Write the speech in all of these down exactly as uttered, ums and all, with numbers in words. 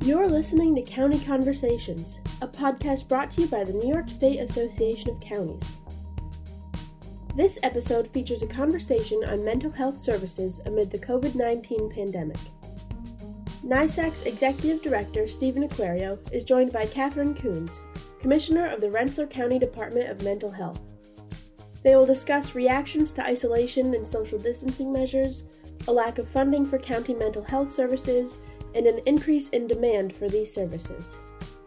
You're listening to County Conversations, a podcast brought to you by the New York State Association of Counties. This episode features a conversation on mental health services amid the covid nineteen pandemic. NYSAC's Executive Director, Stephen Aquario, is joined by Catherine Coons, Commissioner of the Rensselaer County Department of Mental Health. They will discuss reactions to isolation and social distancing measures, a lack of funding for county mental health services, and an increase in demand for these services.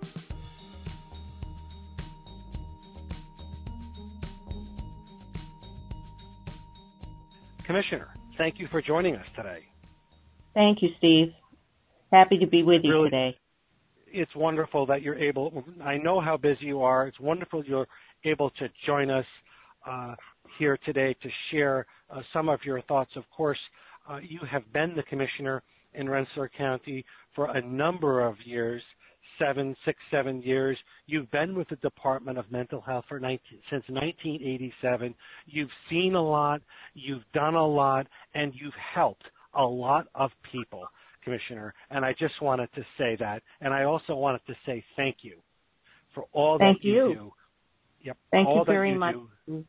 Commissioner, thank you for joining us today. Thank you, Steve. Happy to be with you really, today. It's wonderful that you're able, I know how busy you are. It's wonderful you're able to join us uh, here today to share uh, some of your thoughts. Of course, uh, you have been the commissioner in Rensselaer County for a number of years, seven, six, seven years. You've been with the Department of Mental Health for nineteen, since nineteen eighty-seven. You've seen a lot, you've done a lot, and you've helped a lot of people, Commissioner. And I just wanted to say that. And I also wanted to say thank you for all thank that you, you do. Yep, thank all you very that you much. Do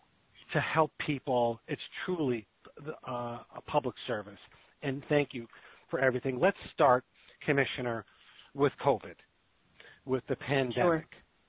to help people. It's truly uh, a public service. And thank you for everything. Let's start, Commissioner, with COVID, with the pandemic. Sure.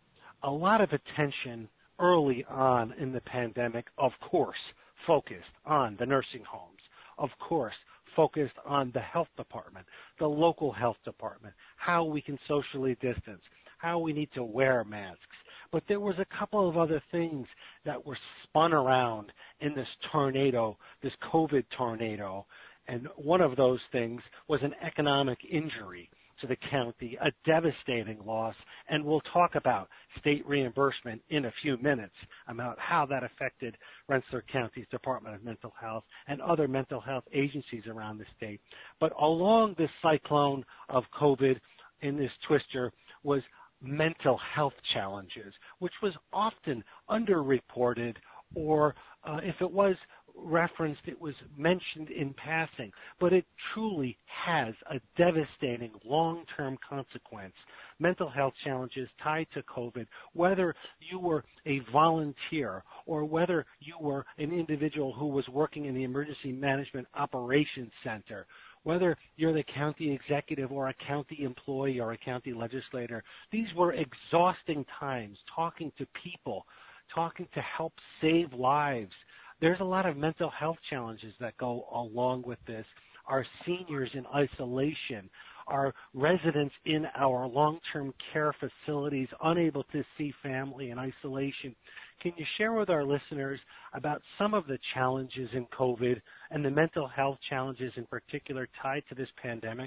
A lot of attention early on in the pandemic, of course, focused on the nursing homes, of course, focused on the health department, the local health department, how we can socially distance, how we need to wear masks. But there was a couple of other things that were spun around in this tornado, this COVID tornado. And one of those things was an economic injury to the county, a devastating loss. And we'll talk about state reimbursement in a few minutes, about how that affected Rensselaer County's Department of Mental Health and other mental health agencies around the state. But along this cyclone of COVID in this twister was mental health challenges, which was often underreported, or uh, if it was referenced, it was mentioned in passing, but it truly has a devastating long-term consequence. Mental health challenges tied to COVID, whether you were a volunteer or whether you were an individual who was working in the Emergency Management Operations Center, whether you're the county executive or a county employee or a county legislator, these were exhausting times talking to people, talking to help save lives. There's a lot of mental health challenges that go along with this. Our seniors in isolation, our residents in our long-term care facilities unable to see family in isolation. Can you share with our listeners about some of the challenges in COVID and the mental health challenges in particular tied to this pandemic?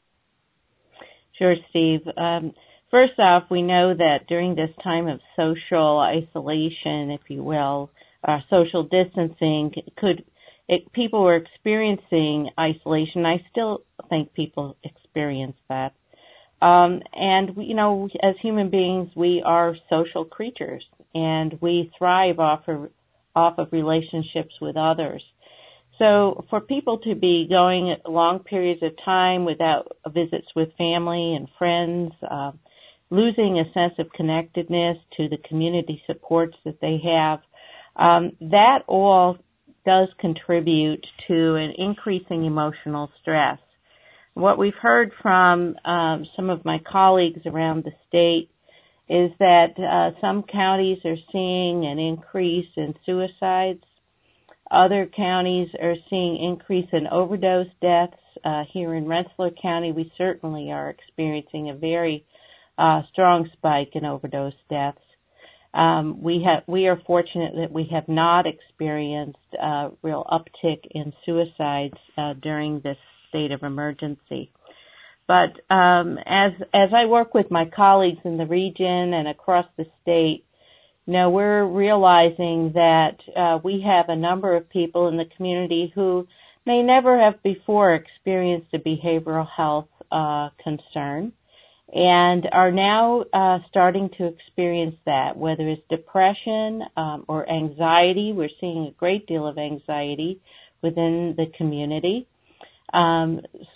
Sure, Steve. Um, first off, we know that during this time of social isolation, if you will, uh, social distancing, could it, people were experiencing isolation. I still think people experience that. Um, and, we, you know, as human beings, we are social creatures, and we thrive off of, off of relationships with others. So for people to be going long periods of time without visits with family and friends, uh, losing a sense of connectedness to the community supports that they have, um, that all does contribute to an increasing emotional stress. What we've heard from um, some of my colleagues around the state is that uh, some counties are seeing an increase in suicides. Other counties are seeing increase in overdose deaths. Uh, here in Rensselaer County, we certainly are experiencing a very uh, strong spike in overdose deaths. Um, we have we are fortunate that we have not experienced a real uptick in suicides uh, during this state of emergency. But um, as as I work with my colleagues in the region and across the state, you know, we're realizing that uh, we have a number of people in the community who may never have before experienced a behavioral health uh, concern, and are now uh, starting to experience that, whether it's depression um, or anxiety. We're seeing a great deal of anxiety within the community. Um,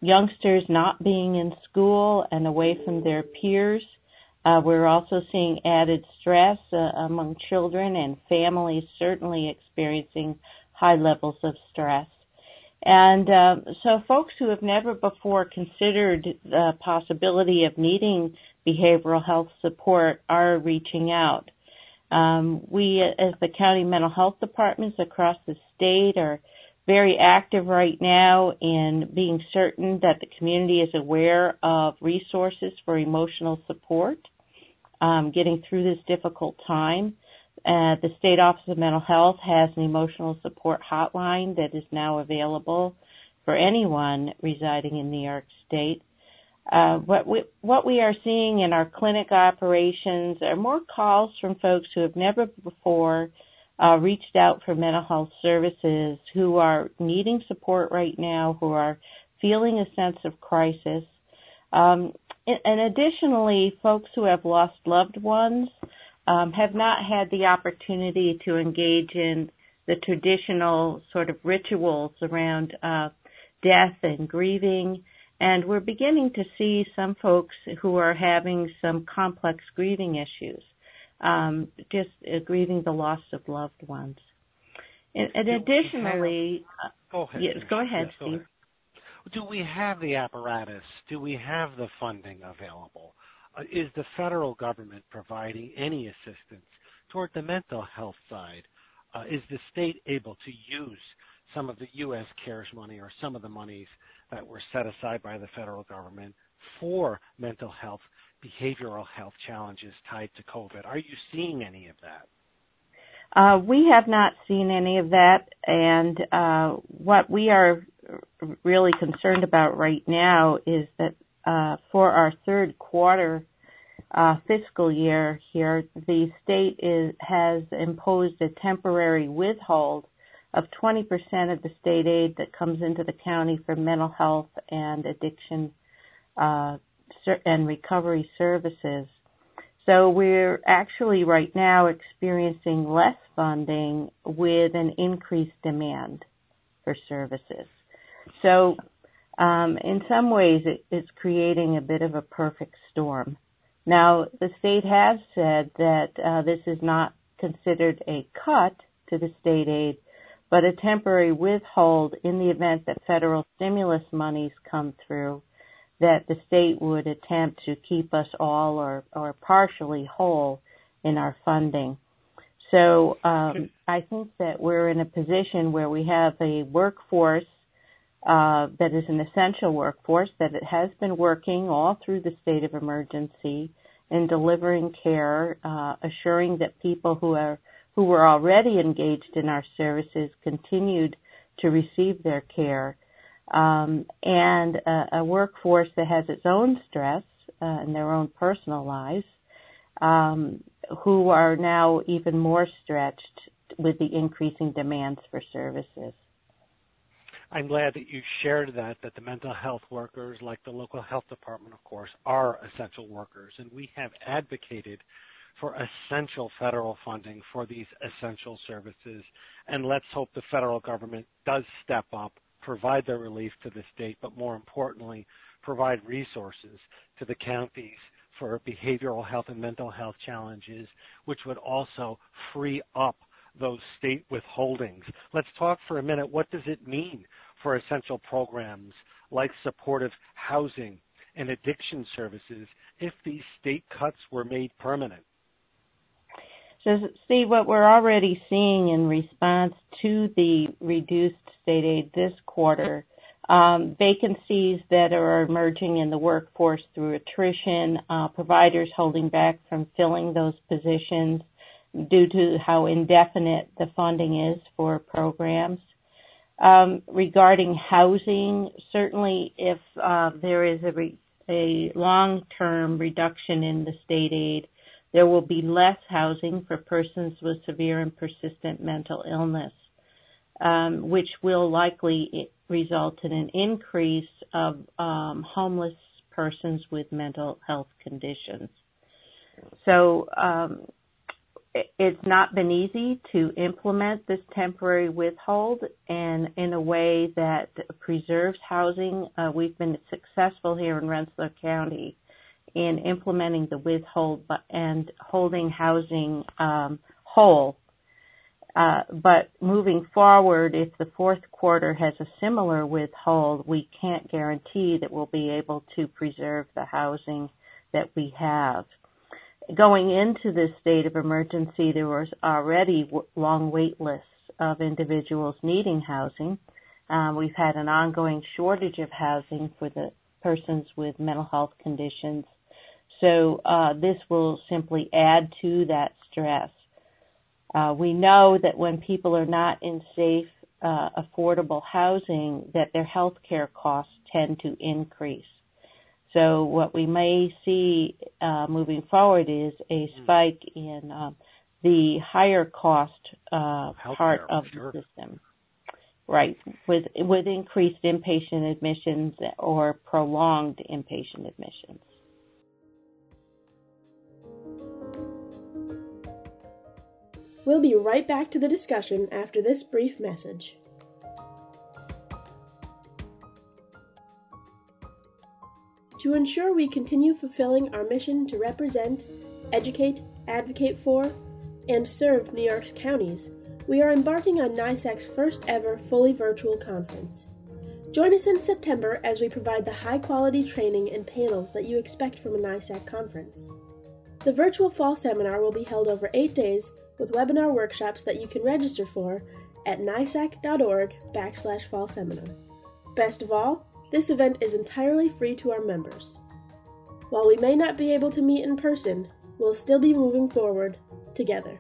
youngsters not being in school and away from their peers. Uh, we're also seeing added stress uh, among children and families, certainly experiencing high levels of stress. And uh, so folks who have never before considered the possibility of needing behavioral health support are reaching out. Um, we, as the county mental health departments across the state, are very active right now in being certain that the community is aware of resources for emotional support, um, getting through this difficult time. Uh, the State Office of Mental Health has an emotional support hotline that is now available for anyone residing in New York State. Uh, what we what we are seeing in our clinic operations are more calls from folks who have never before uh, reached out for mental health services, who are needing support right now, who are feeling a sense of crisis. Um, and, and additionally, folks who have lost loved ones Um, have not had the opportunity to engage in the traditional sort of rituals around uh, death and grieving. And we're beginning to see some folks who are having some complex grieving issues, um, just uh, grieving the loss of loved ones. And, and additionally, have, go ahead, yes, go ahead, yes, go Steve. Ahead. Do we have the apparatus? Do we have the funding available? Uh, is the federal government providing any assistance toward the mental health side? Uh, is the state able to use some of the U S CARES money or some of the monies that were set aside by the federal government for mental health, behavioral health challenges tied to COVID? Are you seeing any of that? Uh, we have not seen any of that, and uh, what we are really concerned about right now is that Uh, for our third quarter uh, fiscal year here, the state is, has imposed a temporary withhold of twenty percent of the state aid that comes into the county for mental health and addiction uh, and recovery services. So we're actually right now experiencing less funding with an increased demand for services. So Um, in some ways, it, it's creating a bit of a perfect storm. Now, the state has said that uh, this is not considered a cut to the state aid, but a temporary withhold in the event that federal stimulus monies come through, that the state would attempt to keep us all or, or partially whole in our funding. So um, I think that we're in a position where we have a workforce Uh, that is an essential workforce, that it has been working all through the state of emergency in delivering care, uh, assuring that people who are who were already engaged in our services continued to receive their care, um, and a, a workforce that has its own stress uh, in their own personal lives, um, who are now even more stretched with the increasing demands for services. I'm glad that you shared that, that the mental health workers, like the local health department, of course, are essential workers. And we have advocated for essential federal funding for these essential services. And let's hope the federal government does step up, provide the relief to the state, but more importantly, provide resources to the counties for behavioral health and mental health challenges, which would also free up those state withholdings. Let's talk for a minute. What does it mean for essential programs like supportive housing and addiction services if these state cuts were made permanent? So, Steve, what we're already seeing in response to the reduced state aid this quarter, um, vacancies that are emerging in the workforce through attrition, uh, providers holding back from filling those positions due to how indefinite the funding is for programs. Um, regarding housing, certainly if uh, there is a, re- a long-term reduction in the state aid, there will be less housing for persons with severe and persistent mental illness, um, which will likely result in an increase of um, homeless persons with mental health conditions. So um, it's not been easy to implement this temporary withhold and in a way that preserves housing. Uh, we've been successful here in Rensselaer County in implementing the withhold and holding housing um, whole. Uh, but moving forward, if the fourth quarter has a similar withhold, we can't guarantee that we'll be able to preserve the housing that we have. Going into this state of emergency, there was already w- long wait lists of individuals needing housing. Um, we've had an ongoing shortage of housing for the persons with mental health conditions. So uh, this will simply add to that stress. Uh, we know that when people are not in safe, uh, affordable housing, that their health care costs tend to increase. So what we may see uh, moving forward is a spike in uh, the higher cost uh, part of sure. the system, right? With with increased inpatient admissions or prolonged inpatient admissions. We'll be right back to the discussion after this brief message. To ensure we continue fulfilling our mission to represent, educate, advocate for, and serve New York's counties, we are embarking on NYSAC's first ever fully virtual conference. Join us in September as we provide the high-quality training and panels that you expect from a NYSAC conference. The virtual fall seminar will be held over eight days with webinar workshops that you can register for at nysac.org backslash fall seminar. Best of all, this event is entirely free to our members. While we may not be able to meet in person, we'll still be moving forward together.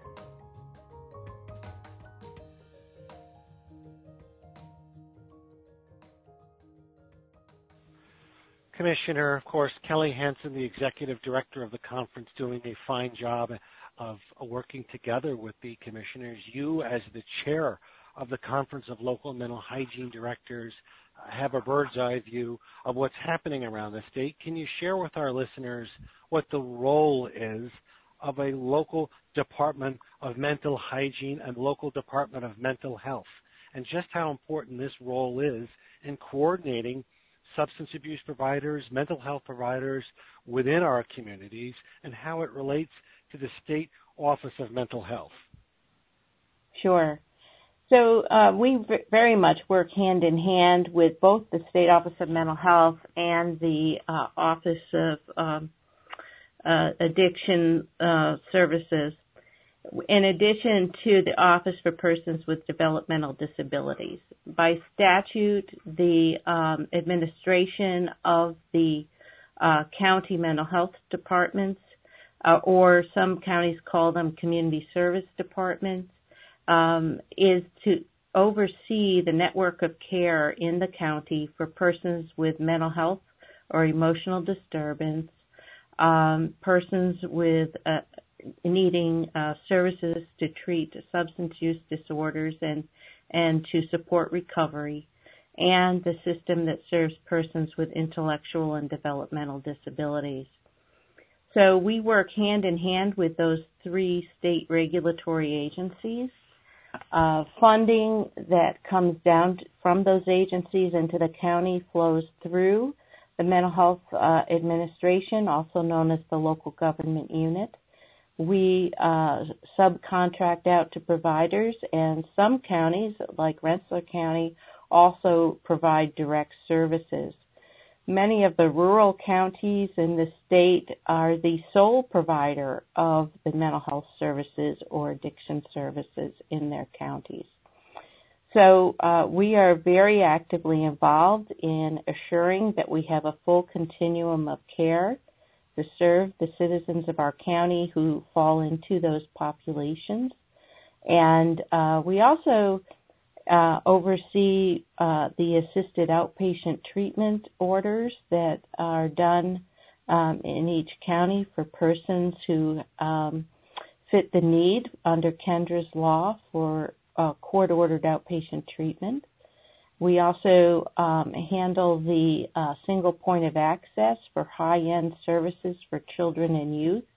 Commissioner, of course, Kelly Hansen, the Executive Director of the conference, doing a fine job of working together with the commissioners. You, as the chair of the Conference of Local Mental Hygiene Directors, have a bird's eye view of what's happening around the state. Can you share with our listeners what the role is of a local Department of Mental Hygiene and local Department of Mental Health, and just how important this role is in coordinating substance abuse providers, mental health providers within our communities, and how it relates to the State Office of Mental Health? Sure. So uh, we v- very much work hand in hand with both the State Office of Mental Health and the uh, Office of um, uh, Addiction uh, Services, in addition to the Office for Persons with Developmental Disabilities. By statute, the um, administration of the uh, county mental health departments, uh, or some counties call them community service departments, Um, is to oversee the network of care in the county for persons with mental health or emotional disturbance, um, persons with uh, needing uh, services to treat substance use disorders and, and to support recovery, and the system that serves persons with intellectual and developmental disabilities. So we work hand in hand with those three state regulatory agencies. Uh, funding that comes down from those agencies into the county flows through the Mental Health uh, Administration, also known as the local government unit. We uh, subcontract out to providers, and some counties, like Rensselaer County, also provide direct services. Many of the rural counties in the state are the sole provider of the mental health services or addiction services in their counties. So uh, we are very actively involved in assuring that we have a full continuum of care to serve the citizens of our county who fall into those populations. And uh, we also Uh, oversee uh, the assisted outpatient treatment orders that are done um, in each county for persons who um, fit the need under Kendra's law for uh, court-ordered outpatient treatment. We also um, handle the uh, single point of access for high-end services for children and youth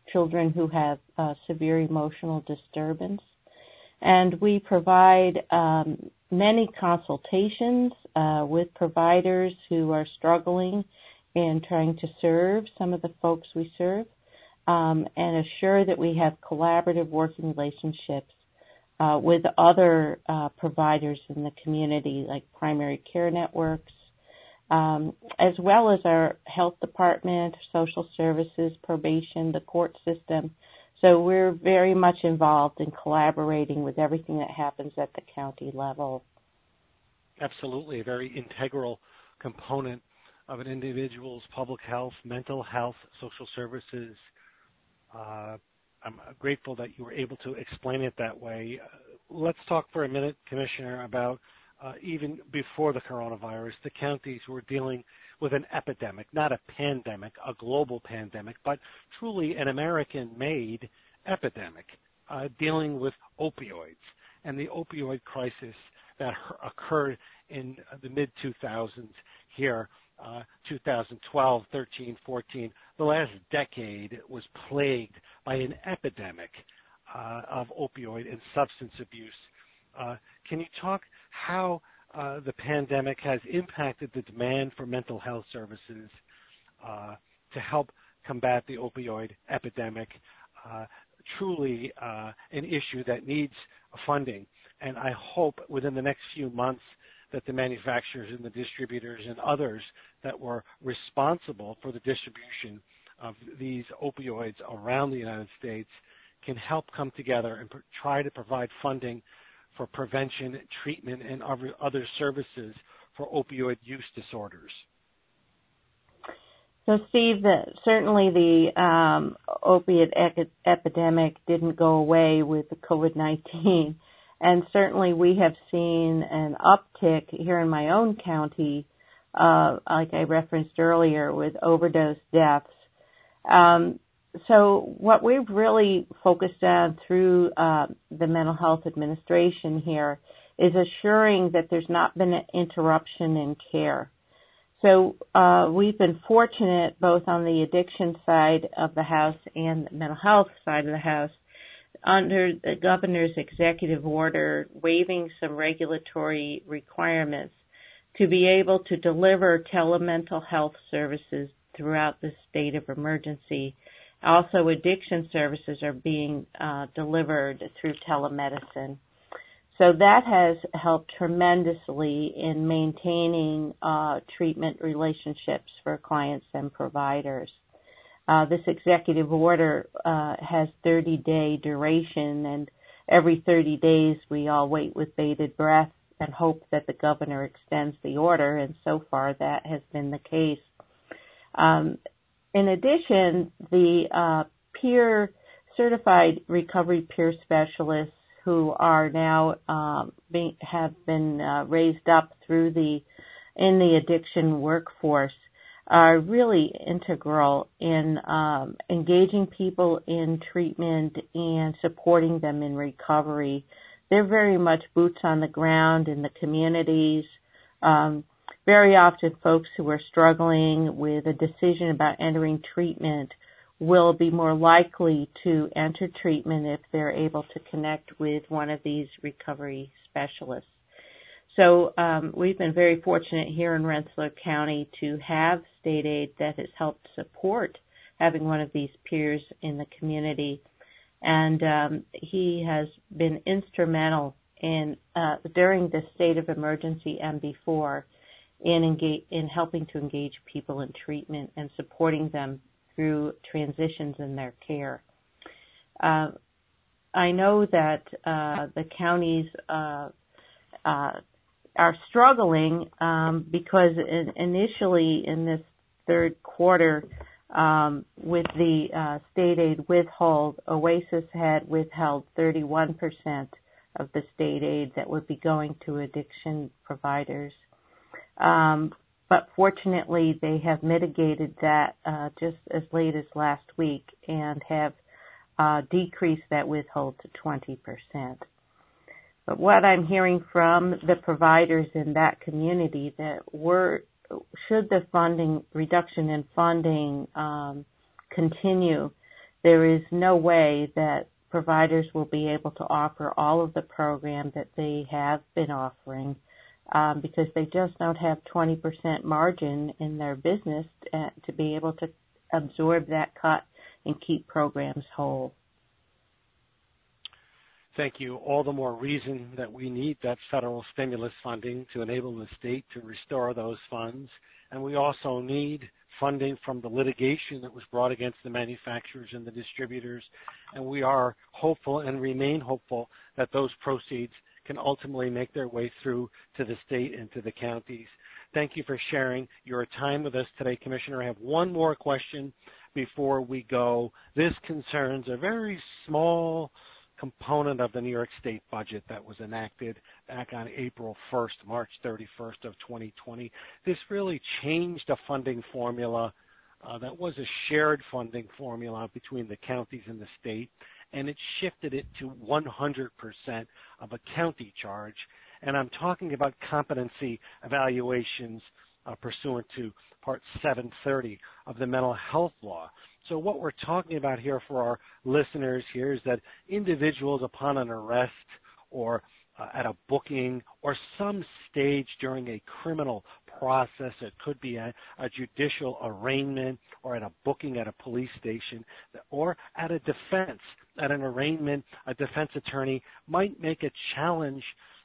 children who have uh, severe emotional disturbance. And we provide um, many consultations uh, with providers who are struggling in trying to serve some of the folks we serve, um, and assure that we have collaborative working relationships uh, with other uh, providers in the community, like primary care networks, um, as well as our health department, social services, probation, the court system. So we're very much involved in collaborating with everything that happens at the county level. Absolutely, a very integral component of an individual's public health, mental health, social services. Uh, I'm grateful that you were able to explain it that way. Uh, let's talk for a minute, Commissioner, about uh, even before the coronavirus, the counties were dealing with an epidemic, not a pandemic, a global pandemic, but truly an American-made epidemic, uh, dealing with opioids and the opioid crisis that occurred in the mid two thousands here, uh, two thousand twelve, thirteen, fourteen. The last decade was plagued by an epidemic uh, of opioid and substance abuse. Uh, can you talk how uh, the pandemic has impacted the demand for mental health services uh, to help combat the opioid epidemic? Uh, truly uh, an issue that needs funding. And I hope within the next few months that the manufacturers and the distributors and others that were responsible for the distribution of these opioids around the United States can help come together and pr- try to provide funding for prevention, treatment, and other services for opioid use disorders. So, Steve, the, certainly the um, opiate ec- epidemic didn't go away with the COVID nineteen. And certainly we have seen an uptick here in my own county, uh, like I referenced earlier, with overdose deaths. Um, so what we've really focused on through uh, the Mental Health Administration here is assuring that there's not been an interruption in care. So uh, we've been fortunate both on the addiction side of the house and the mental health side of the house under the governor's executive order waiving some regulatory requirements to be able to deliver telemental health services throughout the state of emergency. Also, addiction services are being uh, delivered through telemedicine. So that has helped tremendously in maintaining uh, treatment relationships for clients and providers. Uh, this executive order uh, has thirty-day duration, and every thirty days we all wait with bated breath and hope that the governor extends the order, and so far that has been the case. Um, in addition, the uh, peer certified recovery peer specialists who are now um, being, have been uh, raised up through the in the addiction workforce are really integral in um, engaging people in treatment and supporting them in recovery. They're very much boots on the ground in the communities. Um, very often folks who are struggling with a decision about entering treatment will be more likely to enter treatment if they're able to connect with one of these recovery specialists. So um, we've been very fortunate here in Rensselaer County to have state aid that has helped support having one of these peers in the community. And um, he has been instrumental in uh, during the state of emergency and before in engage, in helping to engage people in treatment and supporting them through transitions in their care. Uh, I know that uh, the counties uh, uh, are struggling um, because in, initially in this third quarter, um, with the uh, state aid withhold, OASIS had withheld thirty-one percent of the state aid that would be going to addiction providers. Um, but fortunately, they have mitigated that uh, just as late as last week and have uh, decreased that withhold to twenty percent. But what I'm hearing from the providers in that community that we're, should the funding reduction in funding um, continue, there is no way that providers will be able to offer all of the program that they have been offering um, because they just don't have twenty percent margin in their business to, to be able to absorb that cut and keep programs whole. Thank you. All the more reason that we need that federal stimulus funding to enable the state to restore those funds. And we also need funding from the litigation that was brought against the manufacturers and the distributors. And we are hopeful and remain hopeful that those proceeds can ultimately make their way through to the state and to the counties. Thank you for sharing your time with us today, Commissioner. I have one more question before we go. This concerns a very small component of the New York State budget that was enacted back on April first, March thirty-first of twenty twenty. This really changed a funding formula uh, that was a shared funding formula between the counties and the state, and it shifted it to one hundred percent of a county charge. And I'm talking about competency evaluations uh, pursuant to Part seven thirty of the Mental Health Law. So what we're talking about here for our listeners here is that individuals upon an arrest or uh, at a booking or some stage during a criminal process, it could be a, a judicial arraignment or at a booking at a police station or at a defense, at an arraignment, a defense attorney might make a challenge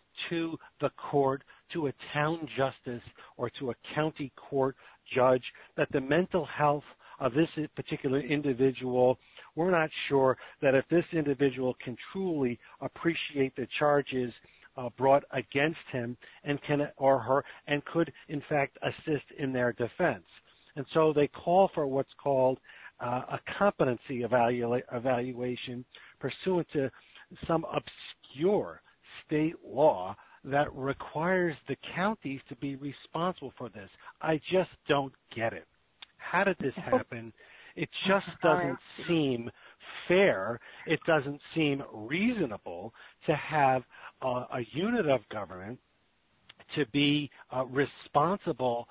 to the court, to a town justice or to a county court judge that the mental health of this particular individual, we're not sure that if this individual can truly appreciate the charges uh, brought against him and can or her and could in fact assist in their defense. And so they call for what's called uh, a competency evalu- evaluation pursuant to some obscure state law that requires the counties to be responsible for this. I just don't get it. How did this happen? It just doesn't seem fair. It doesn't seem reasonable to have uh, a unit of government to be uh, responsible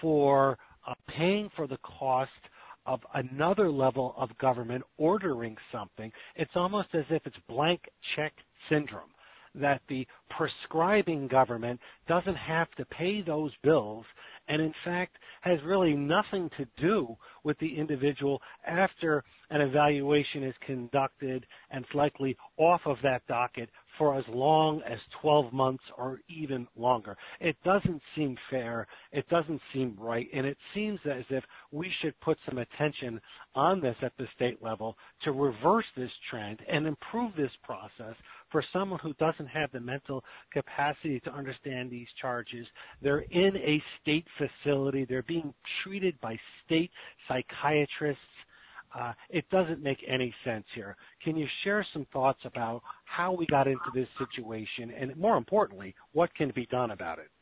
for uh, paying for the cost of another level of government ordering something. It's almost as if it's blank check syndrome, that the prescribing government doesn't have to pay those bills and in fact has really nothing to do with the individual after an evaluation is conducted and it's likely off of that docket for as long as twelve months or even longer. It doesn't seem fair, it doesn't seem right, and it seems as if we should put some attention on this at the state level to reverse this trend and improve this process for someone who doesn't have the mental capacity to understand these charges. They're in a state facility, they're being treated by state psychiatrists. Uh, it doesn't make any sense here. Can you share some thoughts about how we got into this situation and, more importantly, what can be done about it?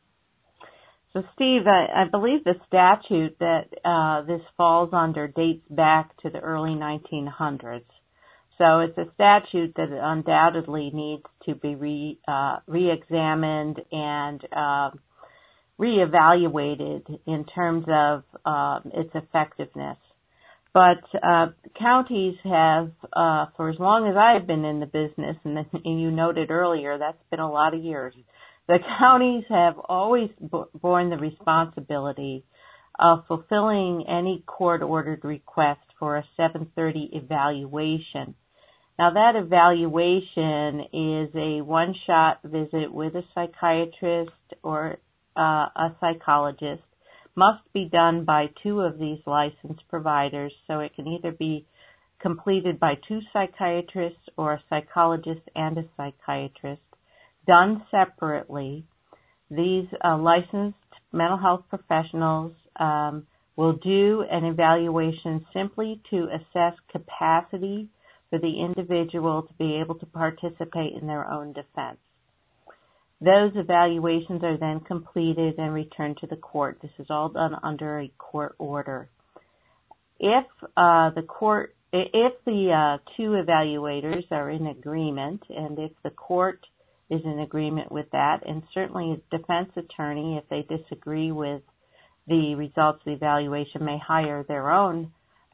So, Steve, I, I believe the statute that uh, this falls under dates back to the early nineteen hundreds. So it's a statute that undoubtedly needs to be re, uh, re-examined and uh, re-evaluated in terms of uh, its effectiveness. But uh, counties have, uh, for as long as I've been in the business, and, and you noted earlier, that's been a lot of years, the counties have always b- borne the responsibility of fulfilling any court-ordered request for a seven thirty evaluation. Now, that evaluation is a one-shot visit with a psychiatrist or uh, a psychologist. Must be done by two of these licensed providers, so it can either be completed by two psychiatrists or a psychologist and a psychiatrist, done separately. These uh, licensed mental health professionals um, will do an evaluation simply to assess capacity for the individual to be able to participate in their own defense. Those evaluations are then completed and returned to the court. This is all done under a court order. If uh, the court, if the uh, two evaluators are in agreement, and if the court is in agreement with that, and certainly a defense attorney, if they disagree with the results of the evaluation, may hire their own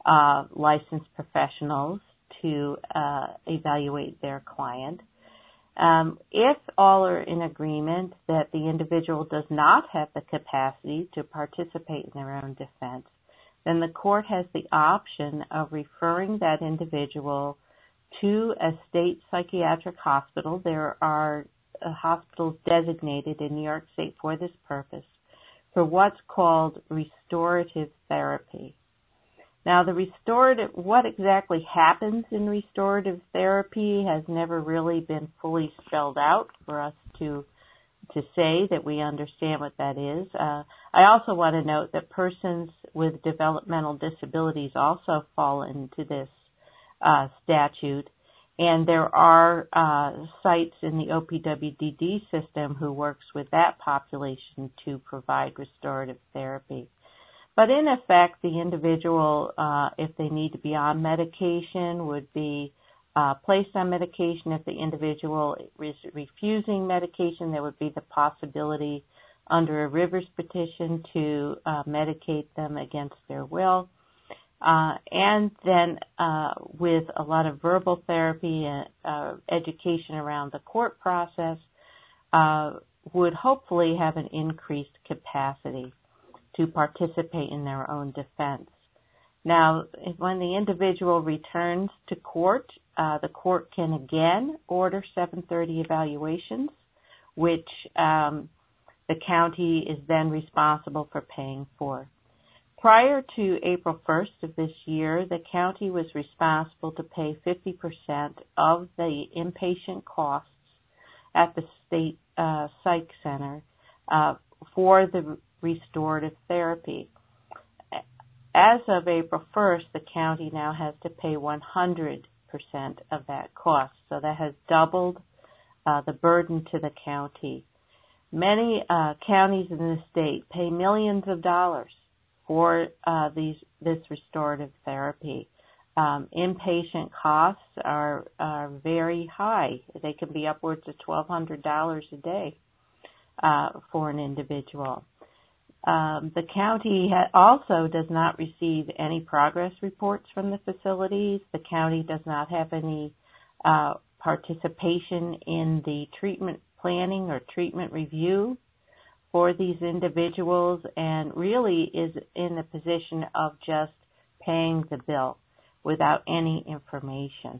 uh, licensed professionals to uh, evaluate their client. Um, if all are in agreement that the individual does not have the capacity to participate in their own defense, then the court has the option of referring that individual to a state psychiatric hospital. There are uh, hospitals designated in New York State for this purpose, for what's called restorative therapy. Now, the restorative, what exactly happens in restorative therapy has never really been fully spelled out for us to to say that we understand what that is. Uh, I also want to note that persons with developmental disabilities also fall into this uh, statute, and there are uh, sites in the O P W D D system who works with that population to provide restorative therapy. But in effect, the individual, uh, if they need to be on medication, would be uh, placed on medication. If the individual is refusing medication, there would be the possibility under a Rivers petition to uh, medicate them against their will. Uh, and then uh, with a lot of verbal therapy and uh, education around the court process, uh, would hopefully have an increased capacity to participate in their own defense. Now, when the individual returns to court, uh, the court can again order seven thirty evaluations, which um, the county is then responsible for paying for. Prior to April first of this year, the county was responsible to pay fifty percent of the inpatient costs at the state uh, psych center uh, for the restorative therapy. As of April first, the county now has to pay one hundred percent of that cost. So that has doubled uh, the burden to the county. Many uh, counties in the state pay millions of dollars for uh, these this restorative therapy. Um, inpatient costs are, are very high. They can be upwards of twelve hundred dollars a day uh, for an individual. Um, the county ha- also does not receive any progress reports from the facilities. The county does not have any uh, participation in the treatment planning or treatment review for these individuals, and really is in the position of just paying the bill without any information.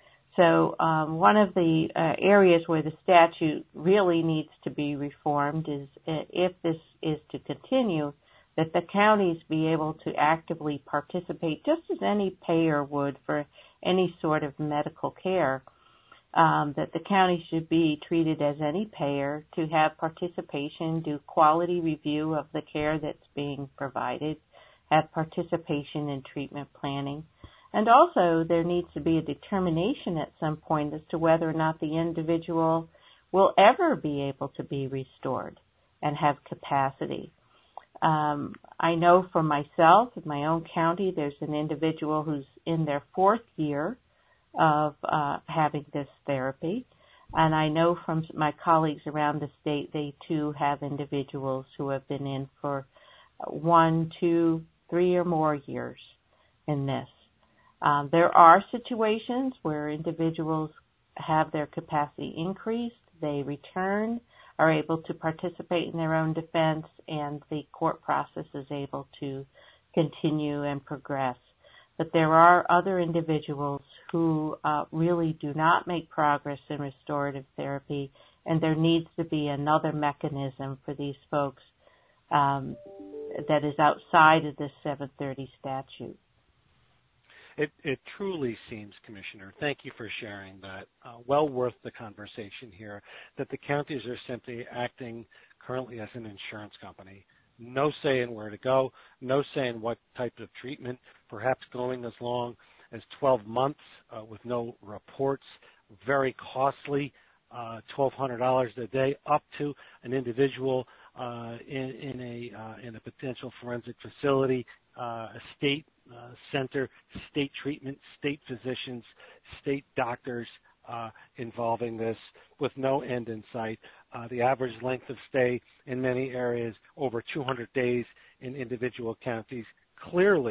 So um, one of the uh, areas where the statute really needs to be reformed is uh, if this is to continue, that the counties be able to actively participate just as any payer would for any sort of medical care, um, that the county should be treated as any payer to have participation, do quality review of the care that's being provided, have participation in treatment planning. And also, there needs to be a determination at some point as to whether or not the individual will ever be able to be restored and have capacity. Um, I know for myself, in my own county, there's an individual who's in their fourth year of uh, having this therapy. And I know from my colleagues around the state, they too have individuals who have been in for one, two, three or more years in this. Um, there are situations where individuals have their capacity increased, they return, are able to participate in their own defense, and the court process is able to continue and progress. But there are other individuals who uh, really do not make progress in restorative therapy, and there needs to be another mechanism for these folks um, that is outside of this seven thirty statute. It, it truly seems, Commissioner, thank you for sharing that, uh, well worth the conversation here, that the counties are simply acting currently as an insurance company. No say in where to go, no say in what type of treatment, perhaps going as long as twelve months uh, with no reports, very costly, uh, twelve hundred dollars a day, up to an individual uh, in, in, a, uh, in a potential forensic facility, uh, a state uh, center, state treatment, state physicians, state doctors uh, involving this with no end in sight. Uh, the average length of stay in many areas over two hundred days in individual counties. Clearly,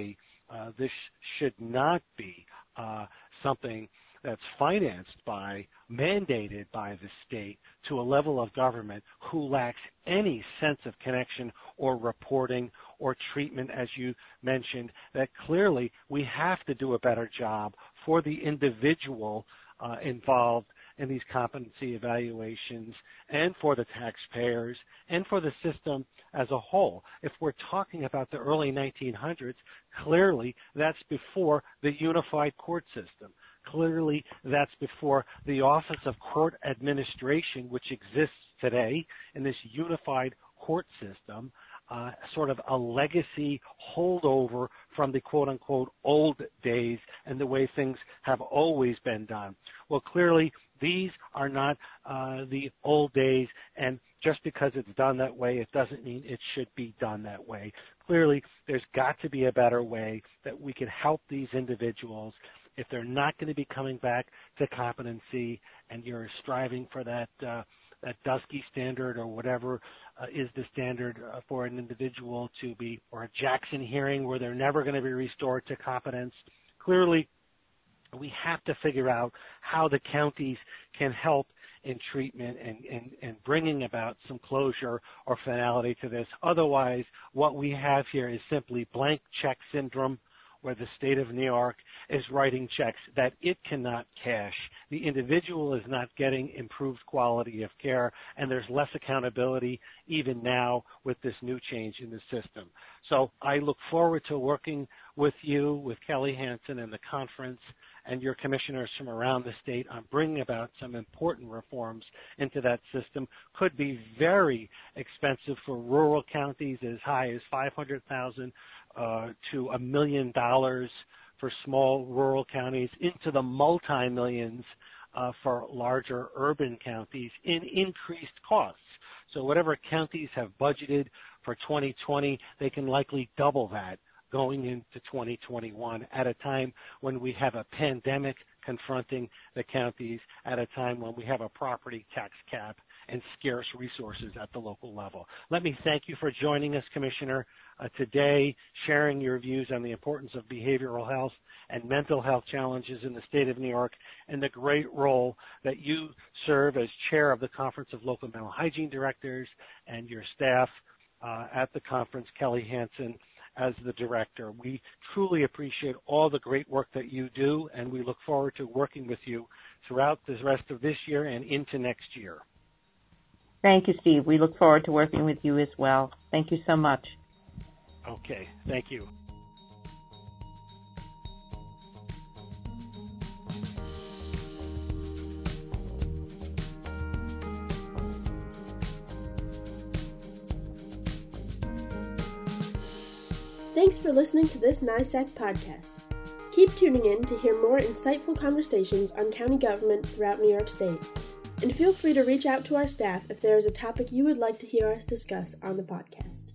Uh, this should not be uh, something that's financed by, mandated by the state to a level of government who lacks any sense of connection or reporting or treatment, as you mentioned, that clearly we have to do a better job for the individual uh, involved in these competency evaluations and for the taxpayers and for the system as a whole. If we're talking about the early nineteen hundreds, clearly that's before the unified court system. Clearly, that's before the Office of Court Administration, which exists today in this unified court system, uh, sort of a legacy holdover from the quote-unquote old days and the way things have always been done. Well, clearly, these are not uh, the old days, and just because it's done that way, it doesn't mean it should be done that way. Clearly, there's got to be a better way that we can help these individuals. If they're not going to be coming back to competency and you're striving for that uh, that Dusky standard or whatever uh, is the standard uh, for an individual to be, or a Jackson hearing where they're never going to be restored to competence, clearly we have to figure out how the counties can help in treatment and, and, and bringing about some closure or finality to this. Otherwise, what we have here is simply blank check syndrome, where the state of New York is writing checks that it cannot cash. The individual is not getting improved quality of care, and there's less accountability even now with this new change in the system. So I look forward to working with you, with Kelly Hansen and the conference, and your commissioners from around the state on bringing about some important reforms into that system. Could be very expensive for rural counties, as high as five hundred thousand dollars uh, to a million dollars for small rural counties, into the multi-millions uh, for larger urban counties in increased costs. So whatever counties have budgeted for twenty twenty, they can likely double that going into twenty twenty-one at a time when we have a pandemic confronting the counties, at a time when we have a property tax cap and scarce resources at the local level. Let me thank you for joining us, Commissioner, uh, today, sharing your views on the importance of behavioral health and mental health challenges in the state of New York, and the great role that you serve as chair of the Conference of Local Mental Hygiene Directors, and your staff uh, at the conference, Kelly Hansen, as the director. We truly appreciate all the great work that you do, and we look forward to working with you throughout the rest of this year and into next year. Thank you, Steve. We look forward to working with you as well. Thank you so much. Okay, thank you. Thanks for listening to this NYSAC podcast. Keep tuning in to hear more insightful conversations on county government throughout New York State. And feel free to reach out to our staff if there is a topic you would like to hear us discuss on the podcast.